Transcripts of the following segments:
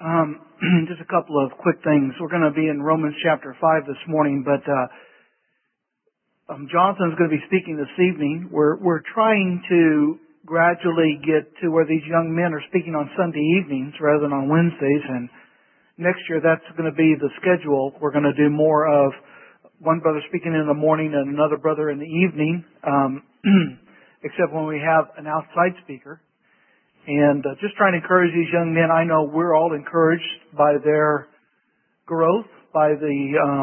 Just a couple of quick things. We're going to be in Romans chapter 5 this morning, but Jonathan's going to be speaking this evening. We're trying to gradually get to where these young men are speaking on Sunday evenings rather than on Wednesdays, and next year that's going to be the schedule. We're going to do more of one brother speaking in the morning and another brother in the evening, except when we have an outside speaker. And just trying to encourage these young men. I know we're all encouraged by their growth, by the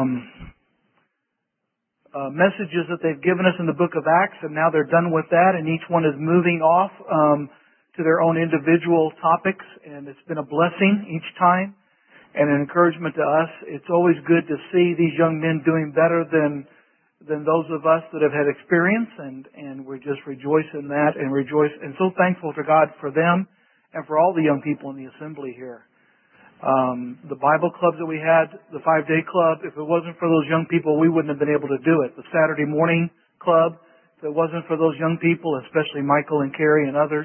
messages that they've given us in the book of Acts, and now they're done with that, and each one is moving off to their own individual topics, and it's been a blessing each time and an encouragement to us. It's always good to see these young men doing better than those of us that have had experience, and we just rejoice in that and rejoice and so thankful to God for them and for all the young people in the assembly here. The Bible clubs that we had, the 5-day club, if it wasn't for those young people, we wouldn't have been able to do it. The Saturday morning club, if it wasn't for those young people, especially Michael and Carrie and others,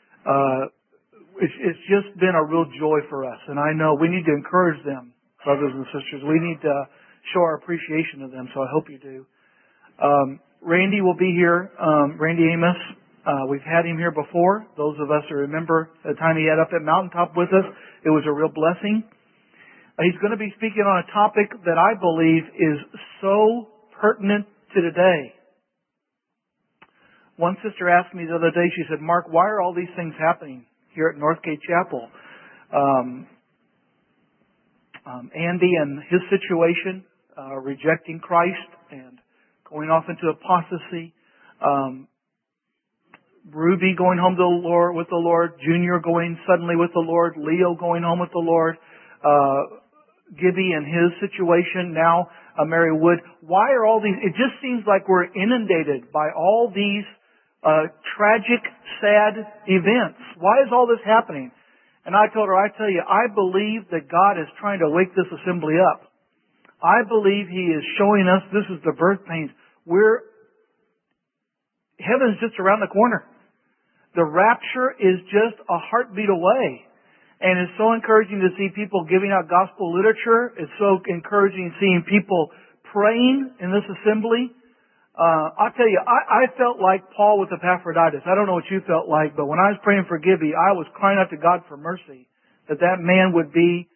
it's just been a real joy for us. And I know we need to encourage them, brothers and sisters. We need to show our appreciation of them, so I hope you do. Randy will be here, Randy Amos. We've had him here before. Those of us who remember the time he had up at Mountaintop with us, it was a real blessing. He's going to be speaking on a topic that I believe is so pertinent to today. One sister asked me the other day, she said, "Mark, why are all these things happening here at Northgate Chapel?" Andy and his situation, rejecting Christ and going off into apostasy. Ruby going home to the Lord with the Lord. Junior going suddenly with the Lord. Leo going home with the Lord. Gibby and his situation. Now Mary Wood. Why are all these? It just seems like we're inundated by all these tragic, sad events. Why is all this happening? And I told her, I tell you, I believe that God is trying to wake this assembly up. I believe He is showing us this is the birth pains. Heaven's just around the corner. The rapture is just a heartbeat away. And it's so encouraging to see people giving out gospel literature. It's so encouraging seeing people praying in this assembly. I'll tell you, I felt like Paul with Epaphroditus. I don't know what you felt like, but when I was praying for Gibby, I was crying out to God for mercy, that man would be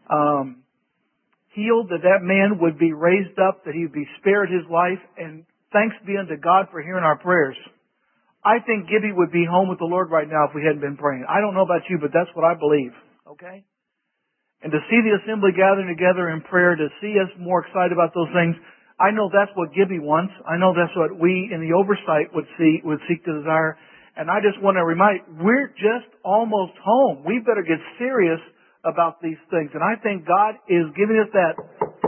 healed, that man would be raised up, that he would be spared his life, and thanks be unto God for hearing our prayers. I think Gibby would be home with the Lord right now if we hadn't been praying. I don't know about you, but that's what I believe. Okay? And to see the assembly gathering together in prayer, to see us more excited about those things, I know that's what Gibby wants. I know that's what we in the oversight would seek to desire. And I just want to remind you, we're just almost home. We better get serious about these things. And I think God is giving us that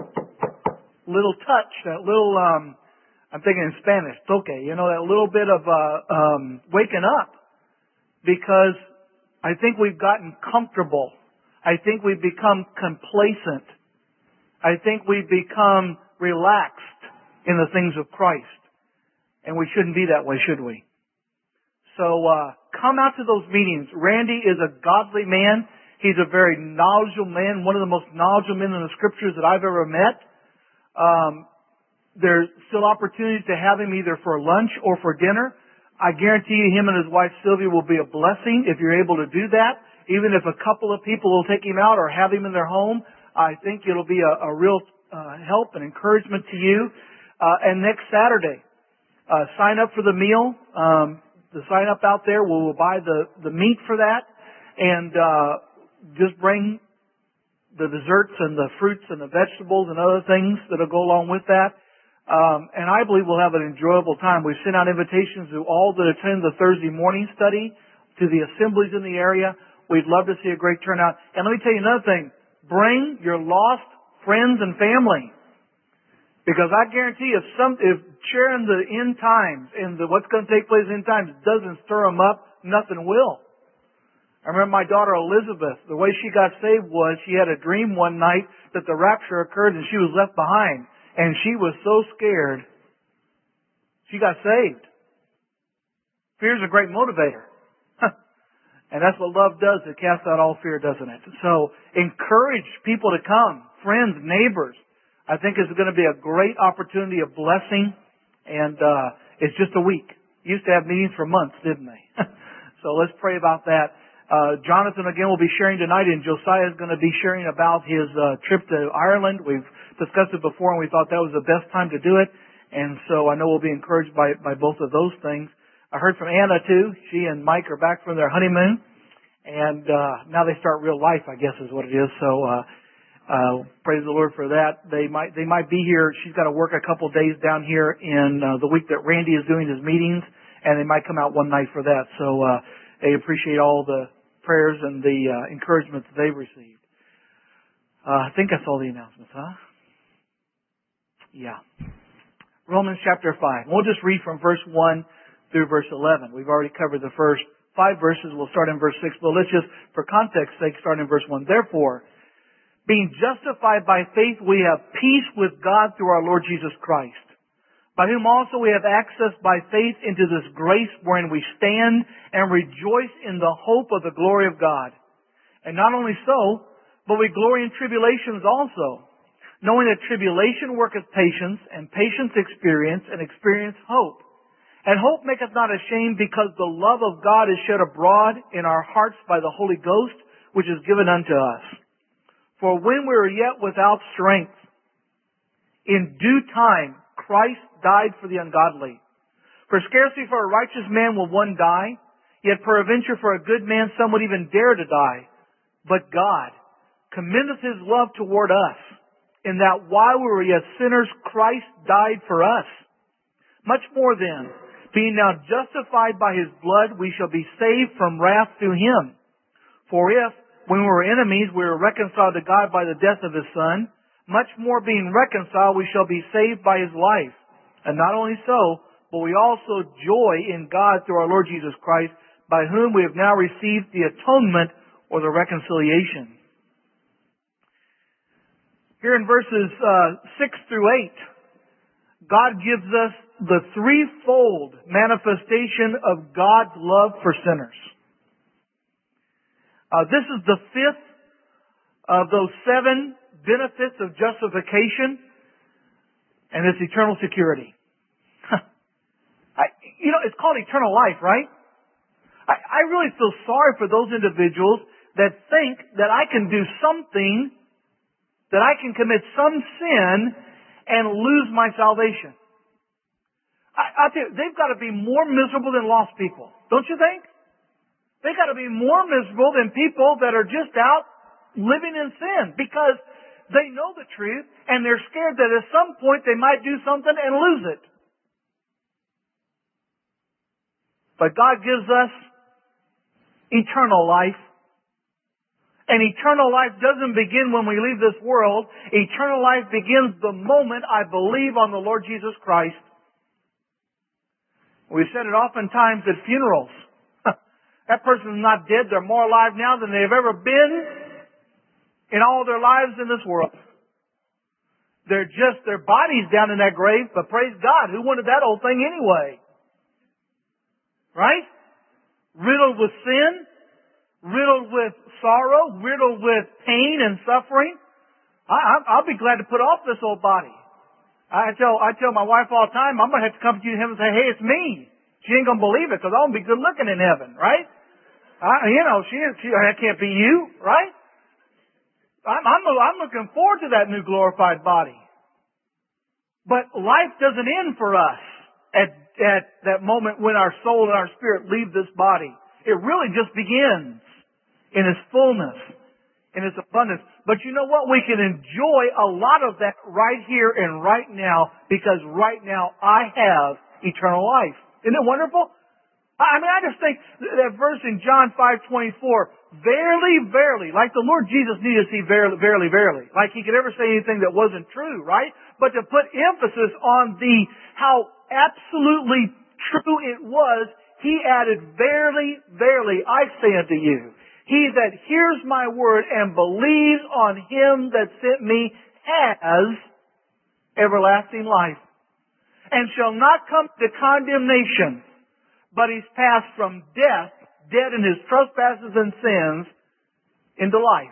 little touch, that little, I'm thinking in Spanish, toque, that little bit of waking up. Because I think we've gotten comfortable. I think we've become complacent. I think we've become relaxed in the things of Christ. And we shouldn't be that way, should we? So come out to those meetings. Randy is a godly man. He's a very knowledgeable man, one of the most knowledgeable men in the Scriptures that I've ever met. There's still opportunity to have him either for lunch or for dinner. I guarantee you him and his wife Sylvia will be a blessing if you're able to do that. Even if a couple of people will take him out or have him in their home, I think it'll be a real help and encouragement to you. And next Saturday, sign up for the meal. The sign up out there, we'll buy the meat for that, and just bring the desserts and the fruits and the vegetables and other things that'll go along with that. And I believe we'll have an enjoyable time. We've sent out invitations to all that attend the Thursday morning study, to the assemblies in the area. We'd love to see a great turnout. And let me tell you another thing. Bring your lost friends and family. Because I guarantee if sharing the end times and what's going to take place in end times doesn't stir them up, nothing will. I remember my daughter Elizabeth, the way she got saved was she had a dream one night that the rapture occurred and she was left behind. And she was so scared, she got saved. Fear's a great motivator. And that's what love does. It casts out all fear, doesn't it? So encourage people to come, friends, neighbors. I think it's going to be a great opportunity of blessing. And it's just a week. Used to have meetings for months, didn't they? So let's pray about that. Jonathan again will be sharing tonight, and Josiah is going to be sharing about his trip to Ireland. We've discussed it before, and we thought that was the best time to do it. And so I know we'll be encouraged by both of those things. I heard from Anna too. She and Mike are back from their honeymoon, and now they start real life, I guess is what it is. So praise the Lord for that. They might be here. She's got to work a couple days down here in the week that Randy is doing his meetings, and they might come out one night for that. So they appreciate all the prayers and the encouragement that they've received. I think that's all the announcements, huh? Yeah. Romans chapter 5. We'll just read from verse 1 through verse 11. We've already covered the first 5 verses. We'll start in verse 6, but let's just, for context sake, start in verse 1. Therefore, being justified by faith, we have peace with God through our Lord Jesus Christ, by whom also we have access by faith into this grace wherein we stand and rejoice in the hope of the glory of God. And not only so, but we glory in tribulations also, knowing that tribulation worketh patience, and patience experience, and experience hope. And hope maketh not ashamed, because the love of God is shed abroad in our hearts by the Holy Ghost, which is given unto us. For when we were yet without strength, in due time Christ died for the ungodly. For scarcely for a righteous man will one die, yet peradventure for a good man some would even dare to die. But God commendeth His love toward us, in that while we were yet sinners, Christ died for us. Much more then, being now justified by His blood, we shall be saved from wrath through Him. For if, when we were enemies, we were reconciled to God by the death of His Son, much more being reconciled, we shall be saved by His life. And not only so, but we also joy in God through our Lord Jesus Christ, by whom we have now received the atonement or the reconciliation. Here in verses 6 through 8, God gives us the threefold manifestation of God's love for sinners. This is the fifth of those 7 benefits of justification, and it's eternal security. It's called eternal life, right? I really feel sorry for those individuals that think that I can do something, that I can commit some sin and lose my salvation. I tell you, they've got to be more miserable than lost people. Don't you think? They've got to be more miserable than people that are just out living in sin, because they know the truth and they're scared that at some point they might do something and lose it. But God gives us eternal life. And eternal life doesn't begin when we leave this world. Eternal life begins the moment I believe on the Lord Jesus Christ. We've said it oftentimes at funerals. That person is not dead. They're more alive now than they've ever been in all their lives in this world. They're just, their body's down in that grave, but praise God, who wanted that old thing anyway? Right? Riddled with sin, riddled with sorrow, riddled with pain and suffering. I'll be glad to put off this old body. I tell my wife all the time, I'm going to have to come to you in heaven and say, hey, it's me. She ain't going to believe it because I'm going to be good looking in heaven, right? That can't be you, right? I'm looking forward to that new glorified body. But life doesn't end for us at that moment when our soul and our spirit leave this body. It really just begins in its fullness, in its abundance. But you know what? We can enjoy a lot of that right here and right now, because right now I have eternal life. Isn't it wonderful? I just think that verse in John 5:24, verily, verily, like the Lord Jesus needed to see verily, verily, verily. Like He could ever say anything that wasn't true, right? But to put emphasis on how absolutely true it was, He added, verily, verily, I say unto you, he that hears my word and believes on Him that sent me has everlasting life, and shall not come to condemnation, but he's passed from death, dead in his trespasses and sins into life.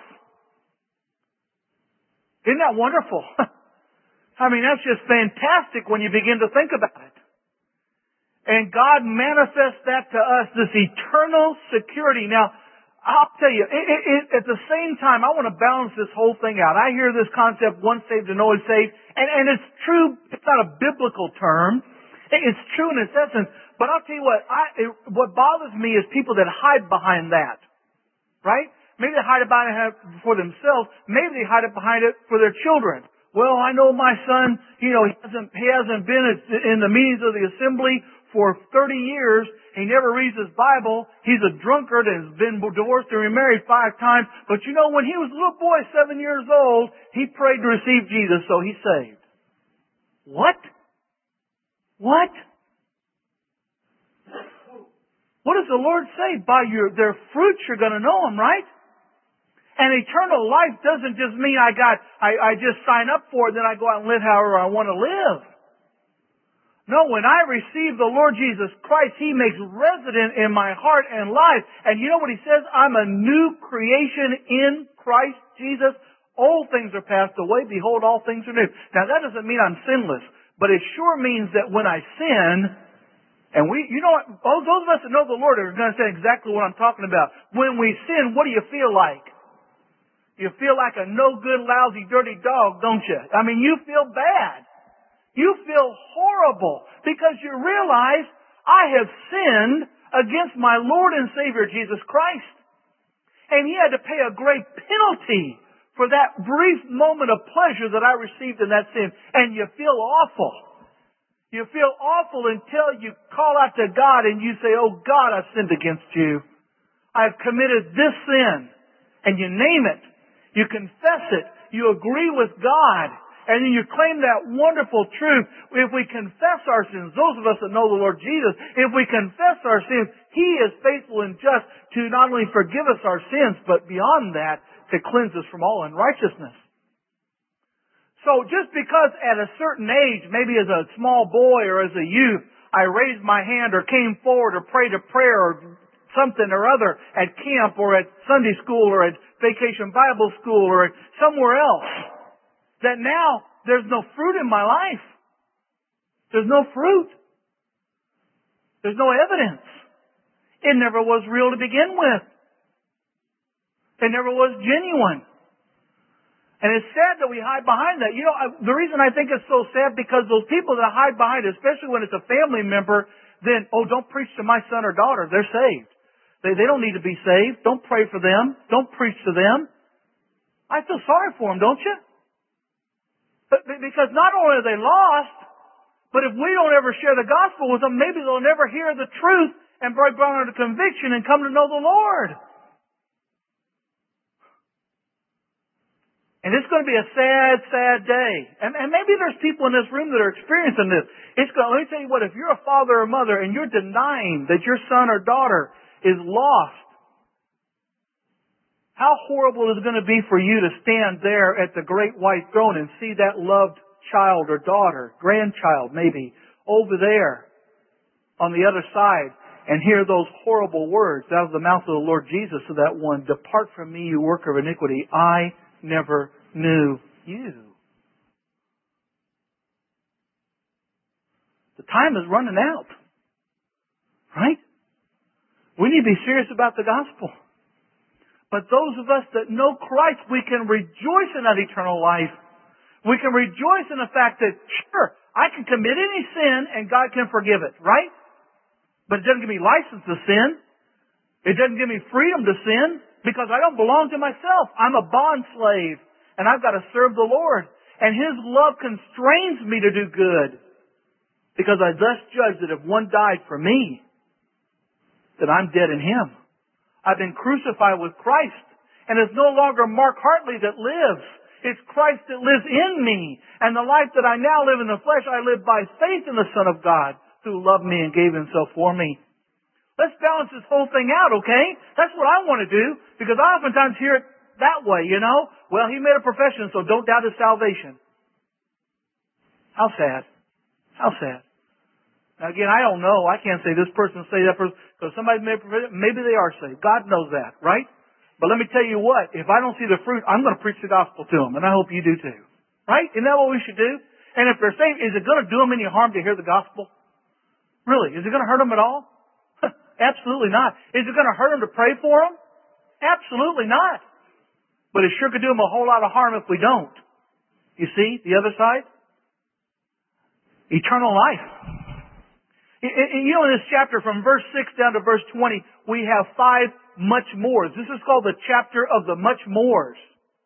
Isn't that wonderful? I mean, that's just fantastic when you begin to think about it. And God manifests that to us, this eternal security. Now, I'll tell you, at the same time, I want to balance this whole thing out. I hear this concept, once saved and always saved, and it's true. It's not a biblical term. It's true in its essence. But I'll tell you what bothers me is people that hide behind that. Right? Maybe they hide it behind it for themselves. Maybe they hide it behind it for their children. Well, I know my son, he hasn't been in the meetings of the assembly for 30 years. He never reads his Bible. He's a drunkard and has been divorced and remarried 5 times. But you know, when he was a little boy, 7 years old, he prayed to receive Jesus, so he's saved. What? What? What does the Lord say? By their fruits you're going to know them, right? And eternal life doesn't just mean I just sign up for it, then I go out and live however I want to live. No, when I receive the Lord Jesus Christ, He makes resident in my heart and life. And you know what He says? I'm a new creation in Christ Jesus. Old things are passed away. Behold, all things are new. Now that doesn't mean I'm sinless, but it sure means that when I sin, and those of us that know the Lord are going to say exactly what I'm talking about. When we sin, what do you feel like? You feel like a no good, lousy, dirty dog, don't you? I mean, you feel bad. You feel horrible because you realize I have sinned against my Lord and Savior Jesus Christ. And He had to pay a great penalty for that brief moment of pleasure that I received in that sin. And you feel awful. You feel awful until you call out to God and you say, oh God, I've sinned against you. I've committed this sin. And you name it. You confess it. You agree with God. And then you claim that wonderful truth. If we confess our sins, those of us that know the Lord Jesus, if we confess our sins, He is faithful and just to not only forgive us our sins, but beyond that, to cleanse us from all unrighteousness. So just because at a certain age, maybe as a small boy or as a youth, I raised my hand or came forward or prayed a prayer or something or other at camp or at Sunday school or at Vacation Bible School or somewhere else, that now there's no fruit in my life. There's no fruit. There's no evidence. It never was real to begin with. It never was genuine. And it's sad that we hide behind that. You know, the reason I think it's so sad because those people that hide behind it, especially when it's a family member, then, oh, don't preach to my son or daughter. They're saved. They don't need to be saved. Don't pray for them. Don't preach to them. I feel sorry for them, don't you? But because not only are they lost, but if we don't ever share the gospel with them, maybe they'll never hear the truth and be brought under conviction and come to know the Lord. And it's going to be a sad, sad day. And maybe there's people in this room that are experiencing this. Let me tell you what, if you're a father or mother and you're denying that your son or daughter is lost, how horrible is it going to be for you to stand there at the great white throne and see that loved child or daughter, grandchild maybe, over there on the other side and hear those horrible words out of the mouth of the Lord Jesus to that one, depart from me, you worker of iniquity, I never knew you. The time is running out. Right? We need to be serious about the gospel. But those of us that know Christ, we can rejoice in that eternal life. We can rejoice in the fact that, sure, I can commit any sin and God can forgive it, right? But it doesn't give me license to sin. It doesn't give me freedom to sin because I don't belong to myself. I'm a bond slave and I've got to serve the Lord. And His love constrains me to do good because I thus judge that if one died for me, that I'm dead in Him. I've been crucified with Christ. And it's no longer Mark Hartley that lives. It's Christ that lives in me. And the life that I now live in the flesh, I live by faith in the Son of God who loved me and gave Himself for me. Let's balance this whole thing out, okay? That's what I want to do because I oftentimes hear it that way, you know? Well, he made a profession, so don't doubt his salvation. How sad. How sad. Now again, I don't know. I can't say this person saved, that person, because somebody maybe they are saved. God knows that, right? But let me tell you what, if I don't see the fruit, I'm going to preach the gospel to them, and I hope you do too. Right? Isn't that what we should do? And if they're saved, is it going to do them any harm to hear the gospel? Really? Is it going to hurt them at all? Absolutely not. Is it going to hurt them to pray for them? Absolutely not. But it sure could do them a whole lot of harm if we don't. You see the other side? Eternal life. You know, in this chapter, from verse 6 down to verse 20, we have 5 much mores. This is called the chapter of the much mores.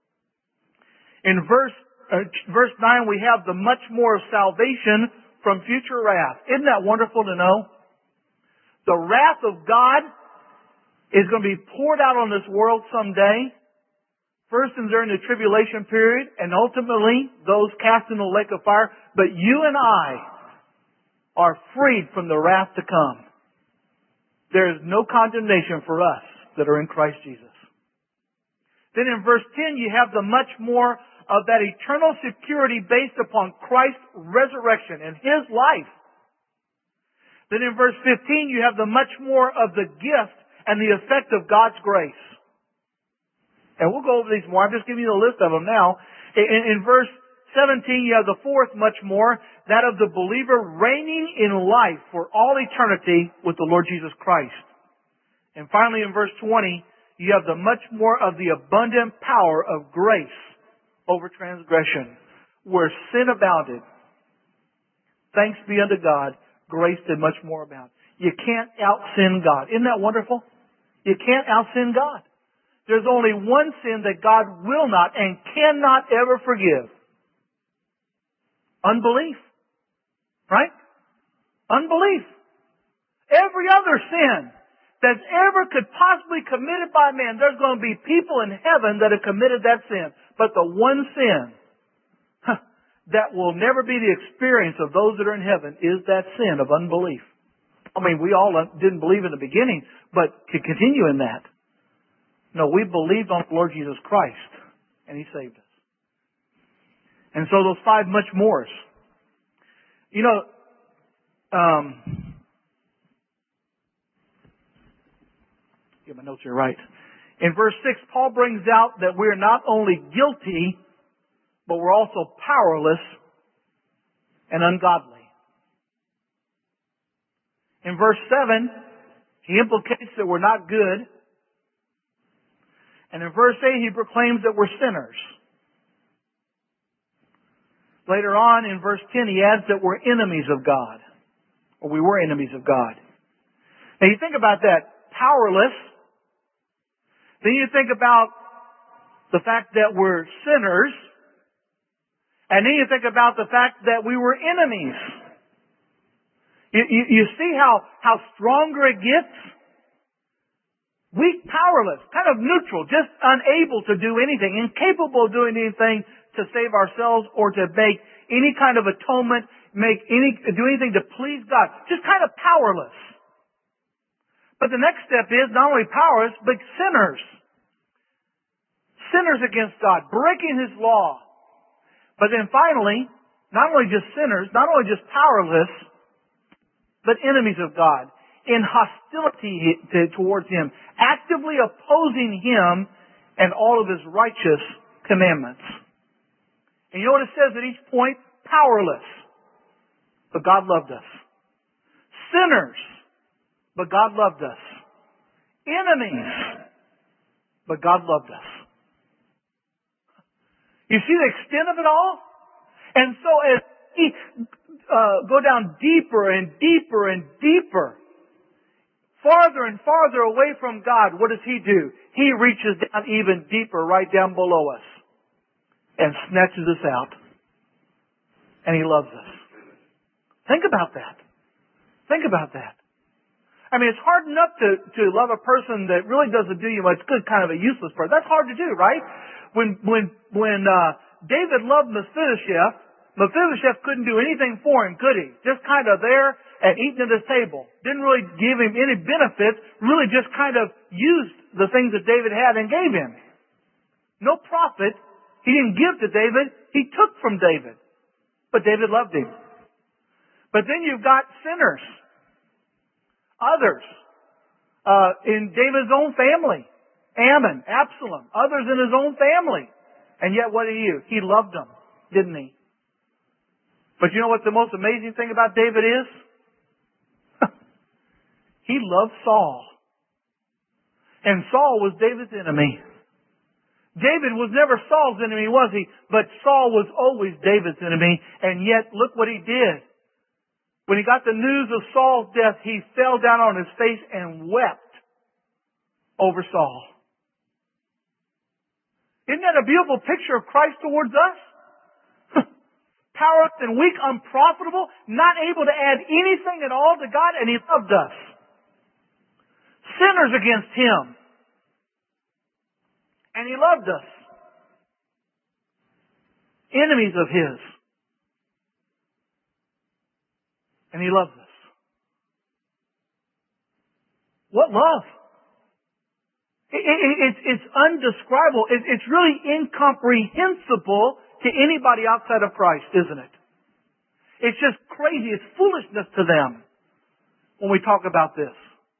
In verse 9, we have the much more of salvation from future wrath. Isn't that wonderful to know? The wrath of God is going to be poured out on this world someday. First and during the tribulation period, and ultimately those cast in the lake of fire. But you and I are freed from the wrath to come. There is no condemnation for us that are in Christ Jesus. Then in verse 10, you have the much more of that eternal security based upon Christ's resurrection and His life. Then in verse 15, you have the much more of the gift and the effect of God's grace. And we'll go over these more. I'm just giving you the list of them now. In verse 17, you have the fourth much more, that of the believer reigning in life for all eternity with the Lord Jesus Christ. And finally, in verse 20, you have the much more of the abundant power of grace over transgression, where sin abounded. Thanks be unto God, grace did much more abound. You can't out-sin God. Isn't that wonderful? You can't out-sin God. There's only one sin that God will not and cannot ever forgive. Unbelief. Right? Unbelief. Every other sin that's ever could possibly committed by man, there's going to be people in heaven that have committed that sin. But the one sin that will never be the experience of those that are in heaven is that sin of unbelief. I mean, we all didn't believe in the beginning, but to continue in that. No, we believed on the Lord Jesus Christ, and He saved us. And so those 5 much mores. You know, get my notes here right. In verse 6, Paul brings out that we're not only guilty, but we're also powerless and ungodly. In verse 7, he implicates that we're not good. And in verse 8, he proclaims that we're sinners. Later on, in verse 10, he adds that we're enemies of God. Or we were enemies of God. Now you think about that. Powerless. Then you think about the fact that we're sinners. And then you think about the fact that we were enemies. You see how stronger it gets? Weak, powerless, kind of neutral, just unable to do anything, incapable of doing anything to save ourselves or to make any kind of atonement, do anything to please God. Just kind of powerless. But the next step is not only powerless, but sinners. Sinners against God, breaking His law. But then finally, not only just sinners, not only just powerless, but enemies of God. In hostility towards Him, actively opposing Him and all of His righteous commandments. And you know what it says at each point? Powerless. But God loved us. Sinners. But God loved us. Enemies. But God loved us. You see the extent of it all? And so as we go down deeper and deeper and deeper, farther and farther away from God, what does He do? He reaches down even deeper, right down below us, and snatches us out. And He loves us. Think about that. Think about that. I mean, it's hard enough to love a person that really doesn't do you much good, kind of a useless person. That's hard to do, right? When David loved Mephibosheth couldn't do anything for him, could he? Just kind of there and eating at his table. Didn't really give him any benefits, really just kind of used the things that David had and gave him. No profit. He didn't give to David. He took from David. But David loved him. But then you've got sinners. Others. In David's own family. Ammon, Absalom. Others in his own family. And yet what did he do? He loved them, didn't he? But you know what the most amazing thing about David is? He loved Saul. And Saul was David's enemy. David was never Saul's enemy, was he? But Saul was always David's enemy. And yet, look what he did. When he got the news of Saul's death, he fell down on his face and wept over Saul. Isn't that a beautiful picture of Christ towards us? Powerless and weak, unprofitable, not able to add anything at all to God, and He loved us. Sinners against Him. And He loved us. Enemies of His. And He loves us. What love? It's undescribable. It's really incomprehensible to anybody outside of Christ, isn't it? It's just crazy. It's foolishness to them when we talk about this.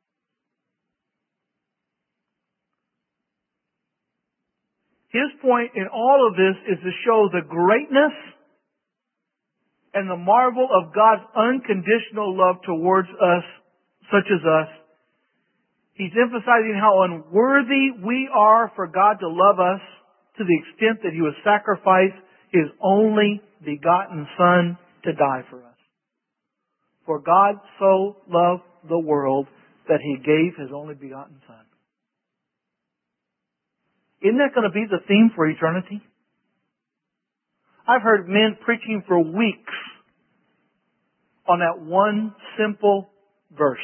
His point in all of this is to show the greatness and the marvel of God's unconditional love towards us, such as us. He's emphasizing how unworthy we are for God to love us to the extent that He would sacrifice His only begotten Son to die for us. For God so loved the world that He gave His only begotten Son. Isn't that going to be the theme for eternity? I've heard men preaching for weeks on that one simple verse.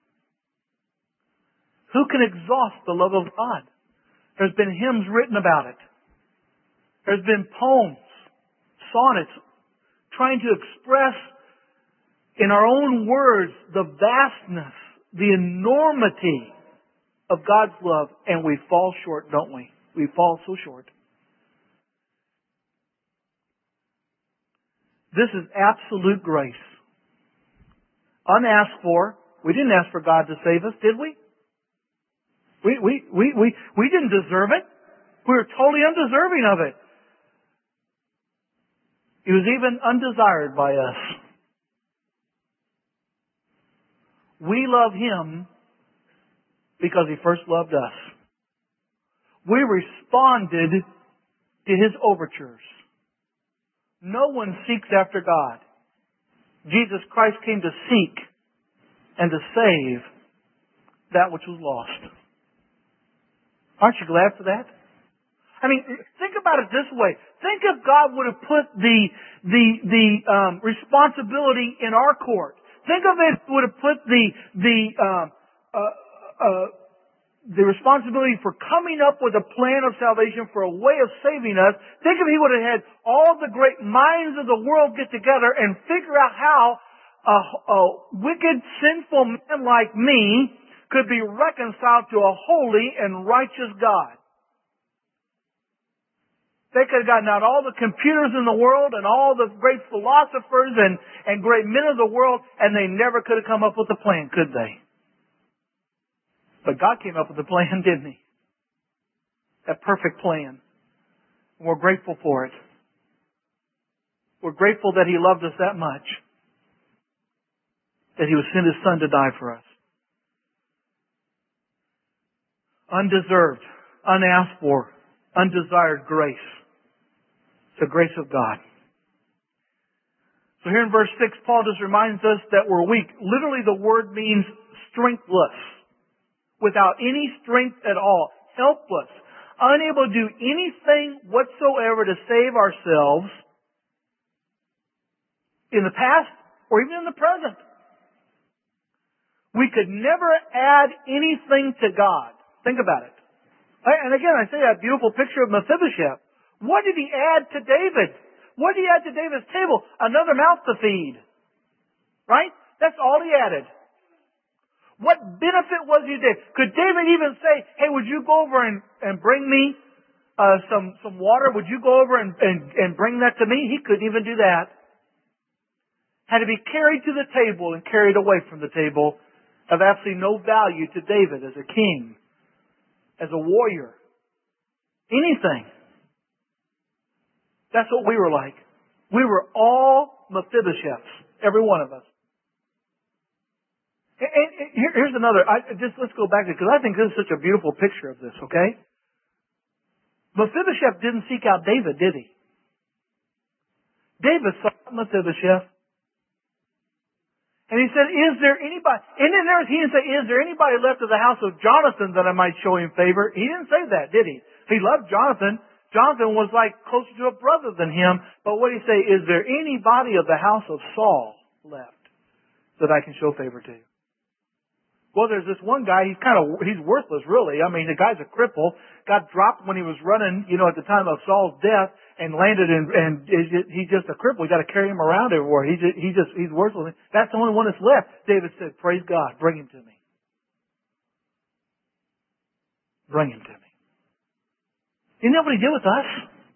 Who can exhaust the love of God? There's been hymns written about it. There's been poems, sonnets, trying to express in our own words the vastness, the enormity of God's love, and we fall short, don't we? We fall so short. This is absolute grace. Unasked for. We didn't ask for God to save us, did we? We didn't deserve it. We were totally undeserving of it. He was even undesired by us. We love Him because He first loved us. We responded to His overtures. No one seeks after God. Jesus Christ came to seek and to save that which was lost. Aren't you glad for that? I mean, think about it this way. Think if God would have put the responsibility in our court. Think of it would have put the responsibility for coming up with a plan of salvation, for a way of saving us. Think if He would have had all the great minds of the world get together and figure out how a wicked, sinful man like me could be reconciled to a holy and righteous God. They could have gotten out all the computers in the world and all the great philosophers and great men of the world, and they never could have come up with a plan, could they? But God came up with a plan, didn't He? That perfect plan. And we're grateful for it. We're grateful that He loved us that much, that He would send His Son to die for us. Undeserved, unasked for, undesired grace. It's the grace of God. So here in verse 6, Paul just reminds us that we're weak. Literally the word means strengthless. Without any strength at all. Helpless. Unable to do anything whatsoever to save ourselves in the past or even in the present. We could never add anything to God. Think about it. And again, I say that beautiful picture of Mephibosheth. What did he add to David? What did he add to David's table? Another mouth to feed. Right? That's all he added. What benefit was he there? Could David even say, hey, would you go over and bring me some water? Would you go over and bring that to me? He couldn't even do that. had to be carried to the table and carried away from the table, of absolutely no value to David as a king, as a warrior, anything. That's what we were like. We were all Mephibosheths, every one of us. And here's another. Let's go back to it, because I think this is such a beautiful picture of this. Okay, Mephibosheth didn't seek out David, did he? David sought Mephibosheth. And he said, is there anybody, and then he didn't say, is there anybody left of the house of Jonathan that I might show him favor? He didn't say that, did he? He loved Jonathan. Jonathan was like closer to a brother than him. But what did he say? Is there anybody of the house of Saul left that I can show favor to? Well, there's this one guy, he's worthless really. I mean, the guy's a cripple, got dropped when he was running, at the time of Saul's death, and landed and he's just a cripple. You got to carry him around everywhere. He's worthless. That's the only one that's left. David said, praise God, bring him to me. Bring him to me. You know what he did with us?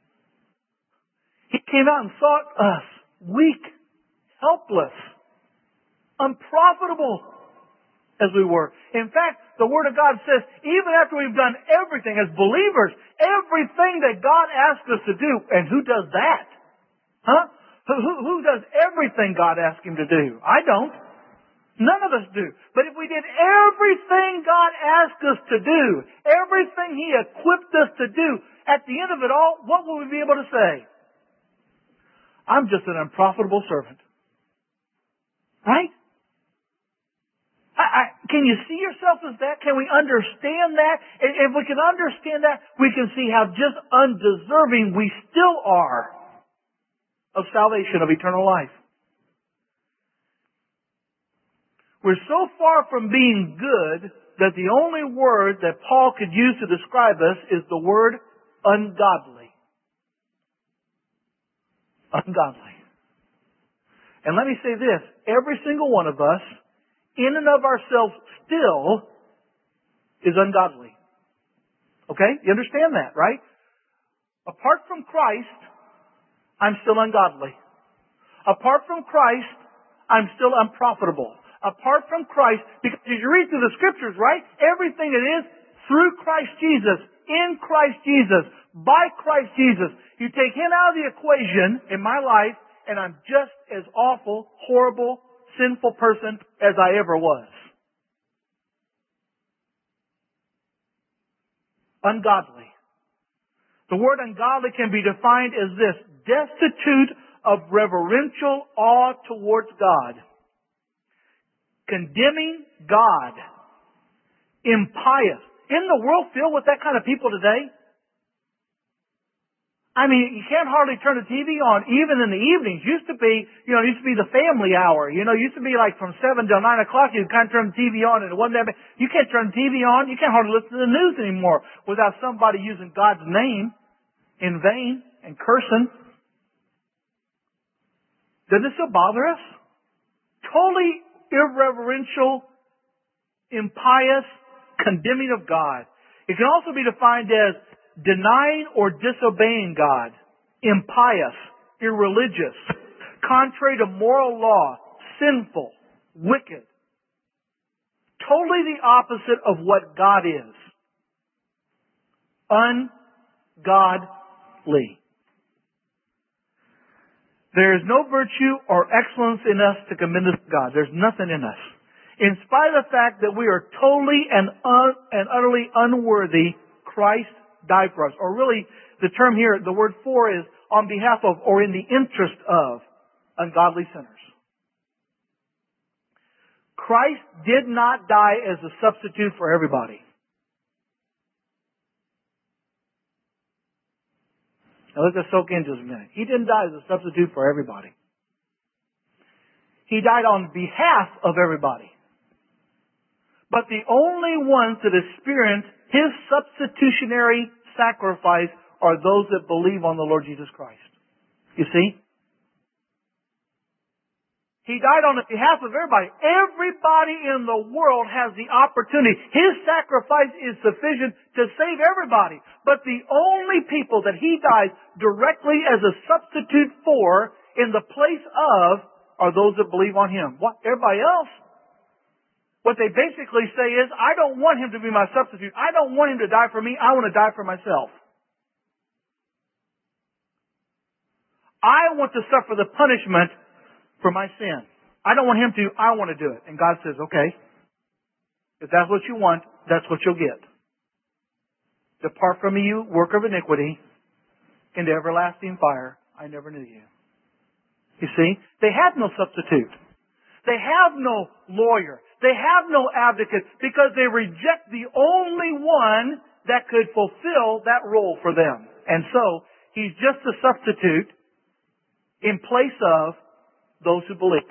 He came out and sought us, weak, helpless, unprofitable as we were. In fact, the Word of God says, even after we've done everything as believers, everything that God asks us to do, and who does that? Huh? Who does everything God asks him to do? I don't. None of us do. But if we did everything God asked us to do, everything He equipped us to do, at the end of it all, what will we be able to say? I'm just an unprofitable servant. Right? Can you see yourself as that? Can we understand that? And if we can understand that, we can see how just undeserving we still are of salvation, of eternal life. We're so far from being good that the only word that Paul could use to describe us is the word ungodly. Ungodly. And let me say this, every single one of us, in and of ourselves, still is ungodly. Okay? You understand that, right? Apart from Christ, I'm still ungodly. Apart from Christ, I'm still unprofitable. Apart from Christ, because as you read through the Scriptures, right? Everything it is through Christ Jesus, in Christ Jesus, by Christ Jesus. You take Him out of the equation in my life, and I'm just as awful, horrible, sinful person as I ever was. Ungodly. The word ungodly can be defined as this: destitute of reverential awe towards God, condemning God, impious. Isn't the world filled with that kind of people today? I mean, you can't hardly turn the TV on, even in the evenings. Used to be the family hour. Used to be like from 7 till 9 o'clock, you kind of turn the TV on, and it wasn't that bad. You can't turn the TV on. You can't hardly listen to the news anymore without somebody using God's name in vain and cursing. Doesn't this still bother us? Totally irreverential, impious, condemning of God. It can also be defined as denying or disobeying God, impious, irreligious, contrary to moral law, sinful, wicked. Totally the opposite of what God is. Ungodly. There is no virtue or excellence in us to commend us to God. There's nothing in us. In spite of the fact that we are totally and utterly unworthy, Christ died for us. Or really, the term here, the word for, is on behalf of or in the interest of ungodly sinners. Christ did not die as a substitute for everybody. Now let us soak in just a minute. He didn't die as a substitute for everybody. He died on behalf of everybody. But the only ones that experience His substitutionary sacrifice are those that believe on the Lord Jesus Christ. You see? He died on behalf of everybody. Everybody in the world has the opportunity. His sacrifice is sufficient to save everybody. But the only people that He died directly as a substitute for, in the place of, are those that believe on Him. What? Everybody else? What they basically say is, I don't want Him to be my substitute. I don't want Him to die for me. I want to die for myself. I want to suffer the punishment for my sin. I don't want Him to. I want to do it. And God says, okay, if that's what you want, that's what you'll get. Depart from me, you worker of iniquity, into everlasting fire. I never knew you. You see, they have no substitute. They have no lawyer. They have no advocate because they reject the only one that could fulfill that role for them. And so, He's just a substitute in place of those who believe.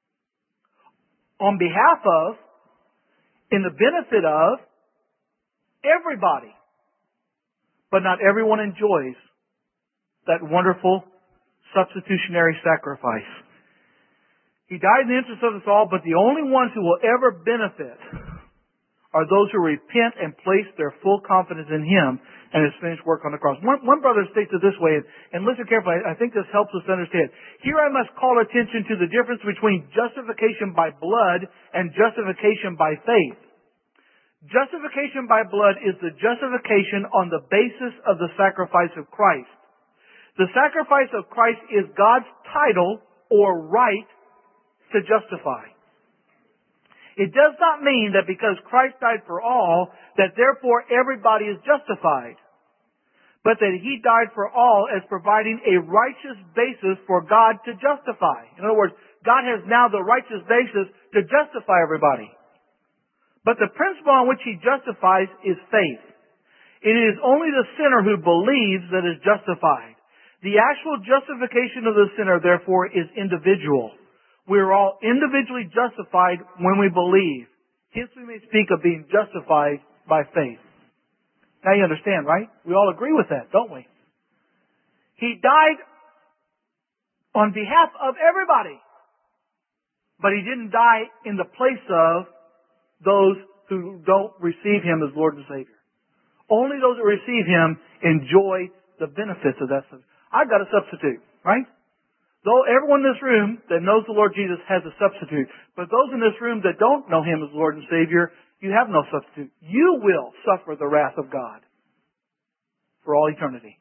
On behalf of, in the benefit of, everybody. But not everyone enjoys that wonderful substitutionary sacrifice. He died in the interest of us all, but the only ones who will ever benefit are those who repent and place their full confidence in Him and His finished work on the cross. One brother states it this way, and listen carefully, I think this helps us understand. Here I must call attention to the difference between justification by blood and justification by faith. Justification by blood is the justification on the basis of the sacrifice of Christ. The sacrifice of Christ is God's title or right to justify. It does not mean that because Christ died for all, that therefore everybody is justified. But that He died for all as providing a righteous basis for God to justify. In other words, God has now the righteous basis to justify everybody. But the principle on which He justifies is faith. It is only the sinner who believes that is justified. The actual justification of the sinner, therefore, is individual. We are all individually justified when we believe. Hence we may speak of being justified by faith. Now you understand, right? We all agree with that, don't we? He died on behalf of everybody. But He didn't die in the place of those who don't receive Him as Lord and Savior. Only those that receive Him enjoy the benefits of that. I've got a substitute, right? Though everyone in this room that knows the Lord Jesus has a substitute, but those in this room that don't know Him as Lord and Savior, you have no substitute. You will suffer the wrath of God for all eternity.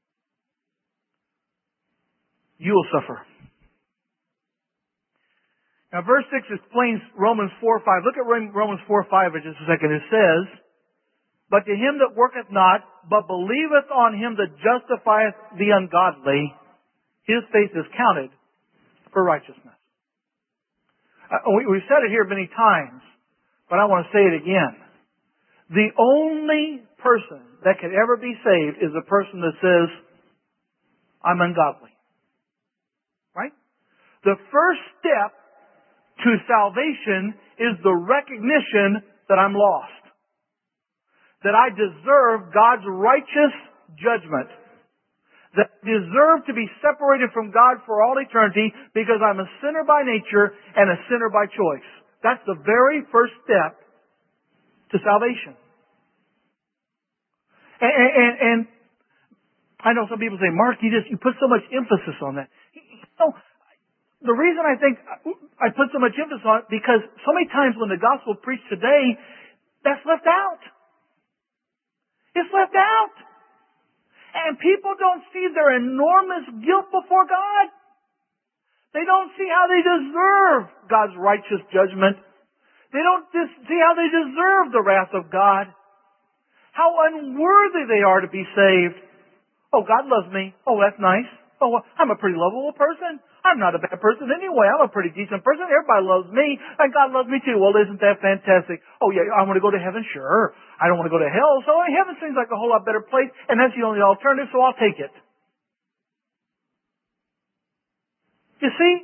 You will suffer. Now verse 6 explains Romans 4:5. Look at Romans 4:5 for just a second. It says, but to him that worketh not, but believeth on Him that justifieth the ungodly, his faith is counted for righteousness. We've said it here many times, but I want to say it again. The only person that can ever be saved is a person that says, I'm ungodly. Right? The first step to salvation is the recognition that I'm lost. That I deserve God's righteous judgment. That I deserve to be separated from God for all eternity because I'm a sinner by nature and a sinner by choice. That's the very first step to salvation. And I know some people say, Mark, you put so much emphasis on that. The reason I think I put so much emphasis on it because so many times when the gospel preached today, that's left out. It's left out. And people don't see their enormous guilt before God. They don't see how they deserve God's righteous judgment. They don't see how they deserve the wrath of God. How unworthy they are to be saved. Oh, God loves me. Oh, that's nice. Oh, I'm a pretty lovable person. I'm not a bad person anyway. I'm a pretty decent person. Everybody loves me. And God loves me too. Well, isn't that fantastic? Oh, yeah, I want to go to heaven? Sure. I don't want to go to hell. So heaven seems like a whole lot better place. And that's the only alternative, so I'll take it. You see?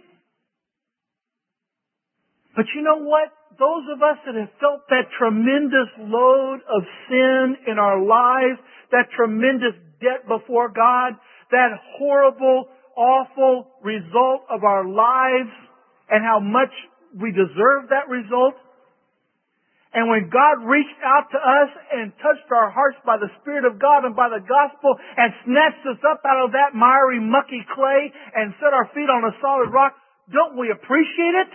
But you know what? Those of us that have felt that tremendous load of sin in our lives, that tremendous debt before God, that horrible, awful result of our lives, and how much we deserve that result. And when God reached out to us and touched our hearts by the Spirit of God and by the gospel and snatched us up out of that miry, mucky clay and set our feet on a solid rock, Don't we appreciate it?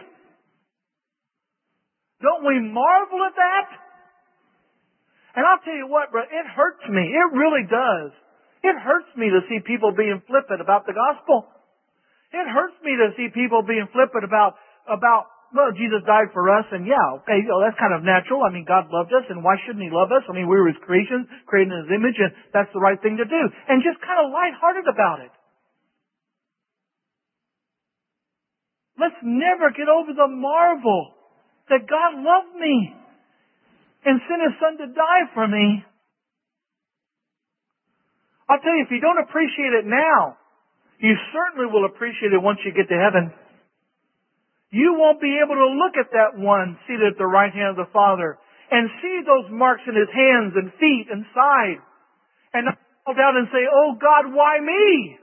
Don't we marvel at that? And I'll tell you what, bro, it hurts me. It really does. It hurts me to see people being flippant about the gospel. It hurts me to see people being flippant about, well, Jesus died for us, and yeah, okay, that's kind of natural. I mean, God loved us, and why shouldn't He love us? I mean, we were His creation, created in His image, and that's the right thing to do. And just kind of lighthearted about it. Let's never get over the marvel that God loved me and sent His Son to die for me. I'll tell you, if you don't appreciate it now, you certainly will appreciate it once you get to heaven. You won't be able to look at that one seated at the right hand of the Father and see those marks in His hands and feet and side and not fall down and say, "Oh God, why me?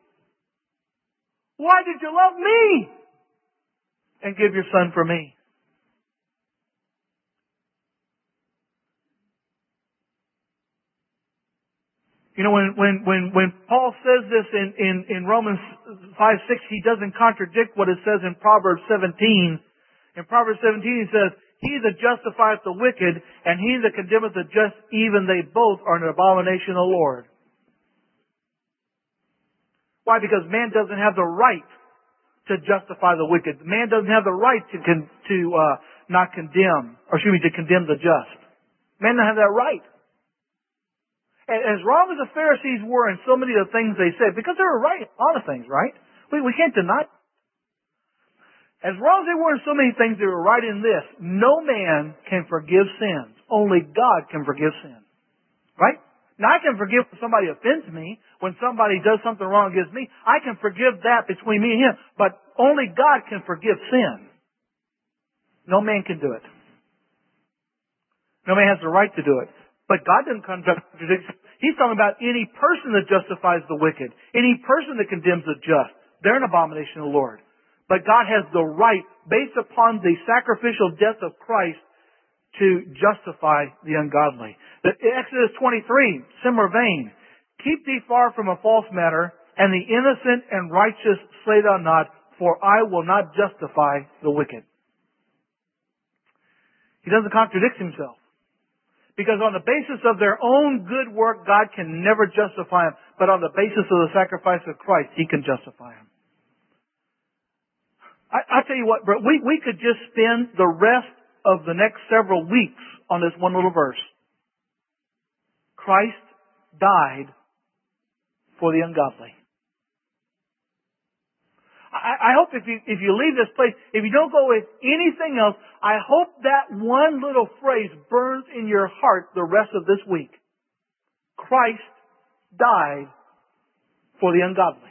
Why did you love me and give your Son for me?" You know, when Paul says this in Romans 5:6, he doesn't contradict what it says in Proverbs 17. In Proverbs 17 he says, "He that justifieth the wicked, and he that condemneth the just, even they both are an abomination of the Lord." Why? Because man doesn't have the right to justify the wicked. Man doesn't have the right to not condemn, or to condemn the just. Man doesn't have that right. As wrong as the Pharisees were in so many of the things they said, because they were right in a lot of things, right? We can't deny it. As wrong as they were in so many things, they were right in this. No man can forgive sins. Only God can forgive sin. Right? Now I can forgive when somebody offends me, when somebody does something wrong against me. I can forgive that between me and him. But only God can forgive sin. No man can do it. No man has the right to do it. But God doesn't contradict. He's talking about any person that justifies the wicked, any person that condemns the just. They're an abomination of the Lord. But God has the right, based upon the sacrificial death of Christ, to justify the ungodly. Exodus 23, similar vein. "Keep thee far from a false matter, and the innocent and righteous slay thou not, for I will not justify the wicked." He doesn't contradict himself. Because on the basis of their own good work, God can never justify them. But on the basis of the sacrifice of Christ, He can justify them. I tell you what, bro, we could just spend the rest of the next several weeks on this one little verse. Christ died for the ungodly. I hope if you leave this place, if you don't go with anything else, I hope that one little phrase burns in your heart the rest of this week. Christ died for the ungodly.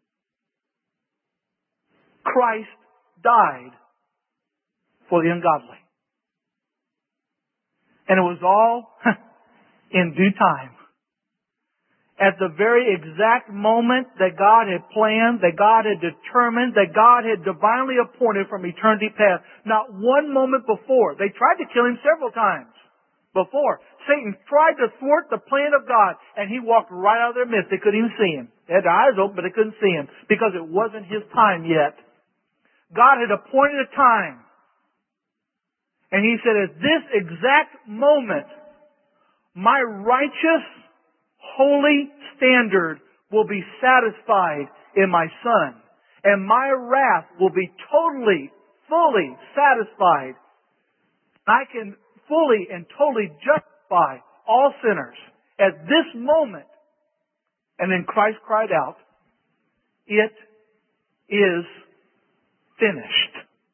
Christ died for the ungodly. And it was all in due time. At the very exact moment that God had planned, that God had determined, that God had divinely appointed from eternity past. Not one moment before. They tried to kill Him several times before. Satan tried to thwart the plan of God, and he walked right out of their midst. They couldn't even see Him. They had their eyes open, but they couldn't see Him because it wasn't His time yet. God had appointed a time. And He said, at this exact moment, my righteous, holy standard will be satisfied in my Son. And my wrath will be totally, fully satisfied. I can fully and totally justify all sinners at this moment. And then Christ cried out, "It is finished."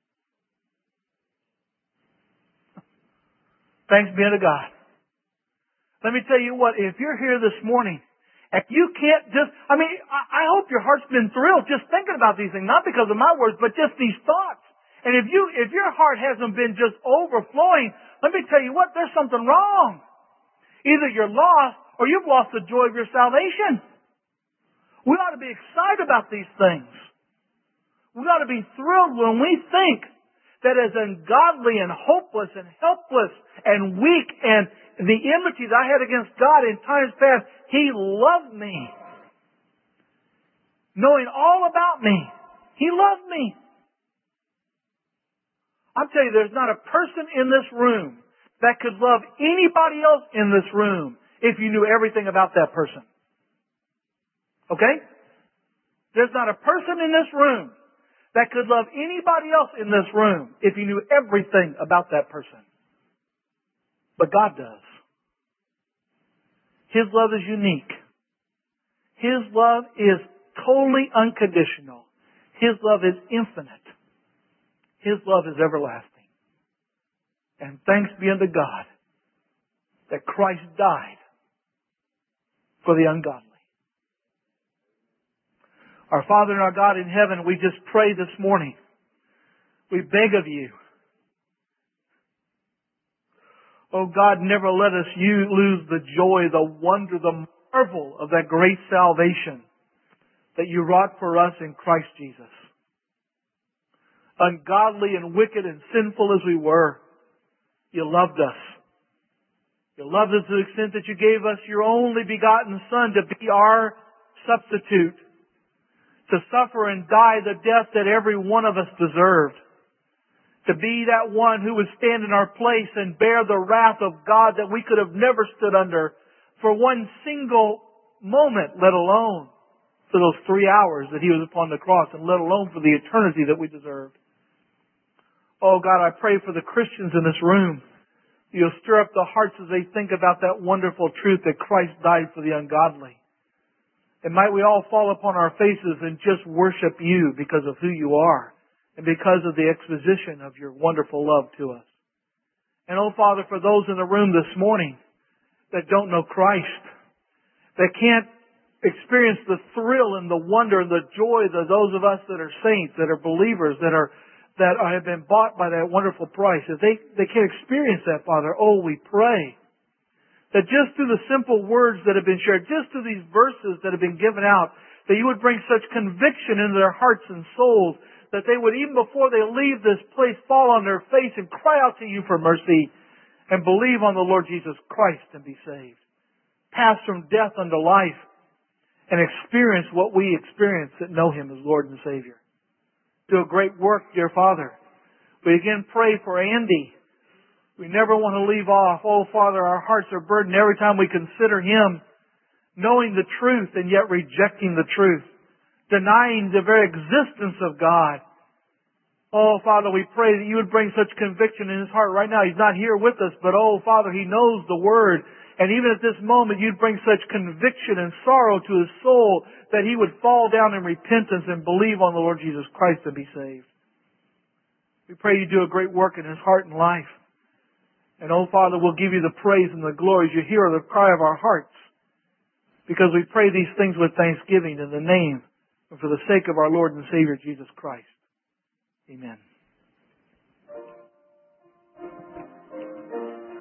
Thanks be unto God. Let me tell you what, if you're here this morning, and you can't just, I hope your heart's been thrilled just thinking about these things, not because of my words, but just these thoughts. And if your heart hasn't been just overflowing, let me tell you what, there's something wrong. Either you're lost or you've lost the joy of your salvation. We ought to be excited about these things. We ought to be thrilled when we think that as ungodly and hopeless and helpless and weak and the enmities I had against God in times past, He loved me. Knowing all about me, He loved me. I'm telling you, there's not a person in this room that could love anybody else in this room if you knew everything about that person. Okay? There's not a person in this room that could love anybody else in this room if you knew everything about that person. But God does. His love is unique. His love is totally unconditional. His love is infinite. His love is everlasting. And thanks be unto God that Christ died for the ungodly. Our Father and our God in heaven, we just pray this morning. We beg of you. Oh God, never let us lose the joy, the wonder, the marvel of that great salvation that you wrought for us in Christ Jesus. Ungodly and wicked and sinful as we were, you loved us. You loved us to the extent that you gave us your only begotten Son to be our substitute, to suffer and die the death that every one of us deserved, to be that one who would stand in our place and bear the wrath of God that we could have never stood under for one single moment, let alone for those 3 hours that He was upon the cross, and let alone for the eternity that we deserved. Oh God, I pray for the Christians in this room. You'll stir up the hearts as they think about that wonderful truth that Christ died for the ungodly. And might we all fall upon our faces and just worship You because of who You are and because of the exposition of Your wonderful love to us. And oh Father, for those in the room this morning that don't know Christ, that can't experience the thrill and the wonder and the joy of those of us that are saints, that are believers, that have been bought by that wonderful price, if they can't experience that, Father, oh, we pray that just through the simple words that have been shared, just through these verses that have been given out, that You would bring such conviction into their hearts and souls that they would, even before they leave this place, fall on their face and cry out to You for mercy and believe on the Lord Jesus Christ and be saved. Pass from death unto life and experience what we experience that know Him as Lord and Savior. Do a great work, dear Father. We again pray for Andy. We never want to leave off. Oh, Father, our hearts are burdened every time we consider him, knowing the truth and yet rejecting the truth, denying the very existence of God. Oh, Father, we pray that You would bring such conviction in his heart right now. He's not here with us, but oh, Father, he knows the Word. And even at this moment, You'd bring such conviction and sorrow to his soul that he would fall down in repentance and believe on the Lord Jesus Christ and be saved. We pray You do a great work in his heart and life. And oh, Father, we'll give You the praise and the glory as You hear the cry of our hearts, because we pray these things with thanksgiving in the name and for the sake of our Lord and Savior Jesus Christ. Amen.